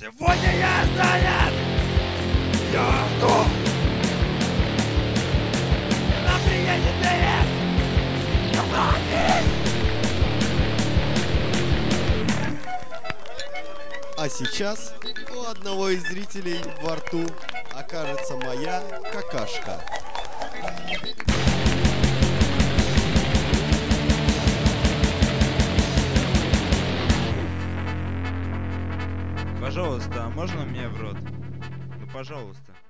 Сегодня я занят! Я жду! Нам приедет привет! А сейчас у одного из зрителей во рту окажется моя какашка. Пожалуйста, а можно мне в рот? Ну, пожалуйста.